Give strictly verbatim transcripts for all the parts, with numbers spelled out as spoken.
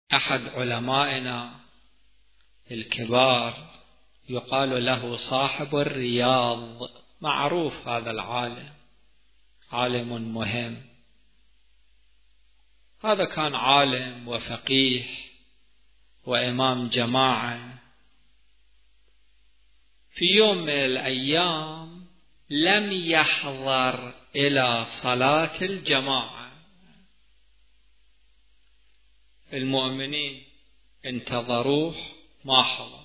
أحد علمائنا الكبار يقال له صاحب الرياض، معروف هذا العالم، عالم مهم. هذا كان عالم وفقيه وإمام جماعة. في يوم من الأيام لم يحضر إلى صلاة الجماعة. المؤمنين انتظروه ما حضر،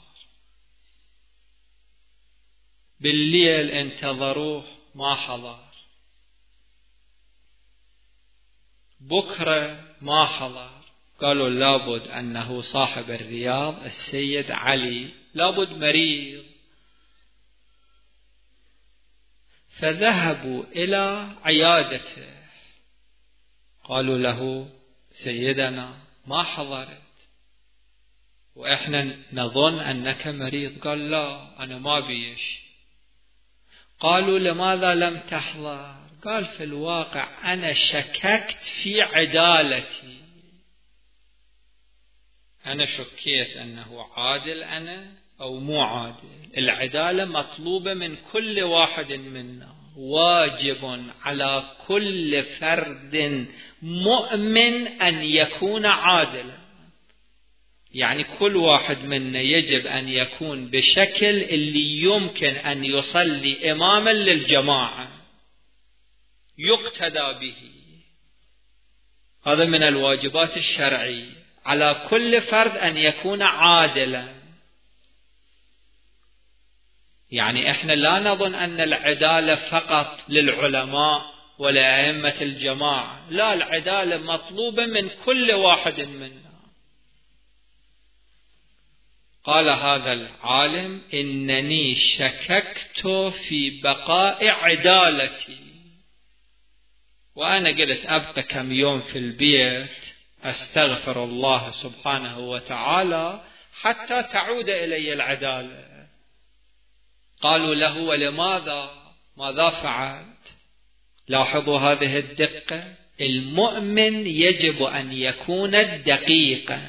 بالليل انتظروه ما حضر، بكرة ما حضر. قالوا لابد أنه صاحب الرياض السيد علي لابد مريض. فذهبوا إلى عيادته، قالوا له سيدنا ما حضرت وإحنا نظن أنك مريض. قال لا، أنا ما بيش. قالوا لماذا لم تحضر؟ قال في الواقع أنا شككت في عدالتي، أنا شكيت أنه عادل أنا أو مو عادل. العدالة مطلوبة من كل واحد منا، واجب على كل فرد مؤمن أن يكون عادلا. يعني كل واحد منا يجب أن يكون بشكل اللي يمكن أن يصلي إماما للجماعة يقتدى به. هذا من الواجبات الشرعية على كل فرد أن يكون عادلا. يعني إحنا لا نظن أن العدالة فقط للعلماء ولأئمة الجماعة، لا، العدالة مطلوبة من كل واحد منا. قال هذا العالم إنني شككت في بقاء عدالتي، وأنا قلت أبقى كم يوم في البيت أستغفر الله سبحانه وتعالى حتى تعود إلي العدالة. قالوا له ولماذا؟ ماذا فعلت؟ لاحظوا هذه الدقة. المؤمن يجب أن يكون دقيقا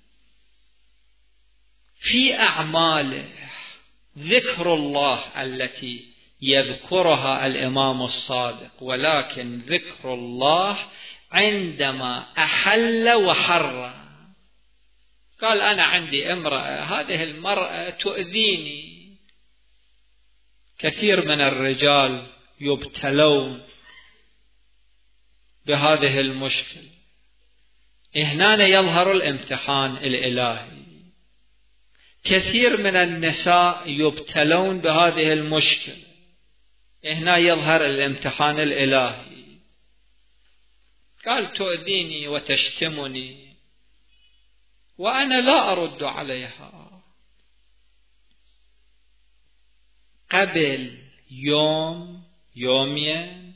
في أعماله. ذكر الله التي يذكرها الإمام الصادق، ولكن ذكر الله عندما أحل وحرم. قال أنا عندي امرأة، هذه المرأة تؤذيني. كثير من الرجال يبتلون بهذه المشكلة. هنا يظهر الامتحان الإلهي. كثير من النساء يبتلون بهذه المشكلة. هنا يظهر الامتحان الإلهي. قال تؤذيني وتشتمني وأنا لا أرد عليها. قبل يوم يومين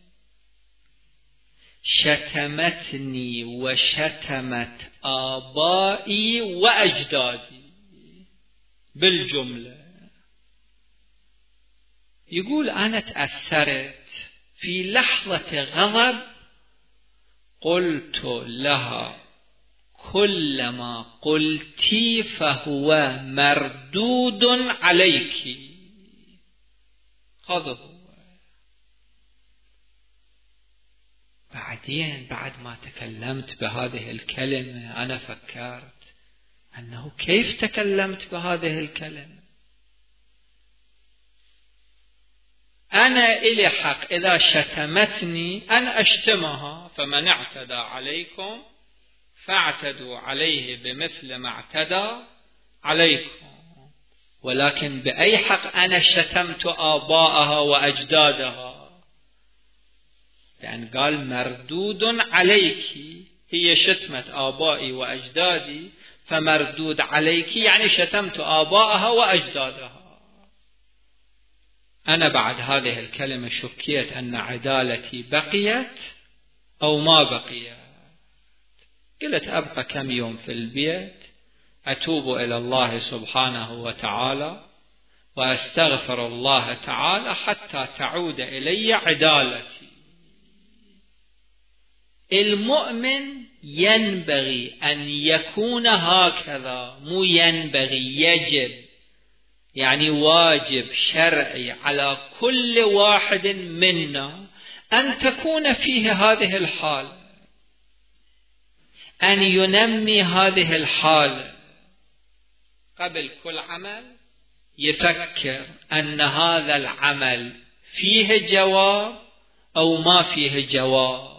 شتمتني وشتمت آبائي وأجدادي بالجملة. يقول أنا تأثرت في لحظة غضب، قلت لها كلما قلتي فهو مردود عليك. هذا هو. بعدين بعد ما تكلمت بهذه الكلمة أنا فكرت أنه كيف تكلمت بهذه الكلمة. أنا إلي حق إذا شتمتني أن أشتمها، فمن اعتدى عليكم فاعتدوا عليه بمثل ما اعتدى عليكم. ولكن بأي حق أنا شتمت آباءها وأجدادها؟ لأن قال مردود عليك، هي شتمت آبائي وأجدادي، فمردود عليك يعني شتمت آباءها وأجدادها. أنا بعد هذه الكلمة شكيت أن عدالتي بقيت أو ما بقيت. قلت أبقى كم يوم في البيت أتوب إلى الله سبحانه وتعالى وأستغفر الله تعالى حتى تعود إلي عدالتي. المؤمن ينبغي أن يكون هكذا، مو ينبغي، يجب، يعني واجب شرعي على كل واحد منا أن تكون فيه هذه الحال، أن ينمي هذه الحال قبل كل عمل، يفكر أن هذا العمل فيه جواب أو ما فيه جواب.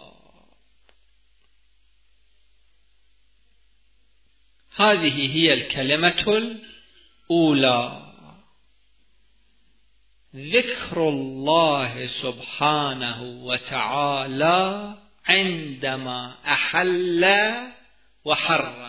هذه هي الكلمة الأولى، ذكر الله سبحانه وتعالى عندما أحل وحرم.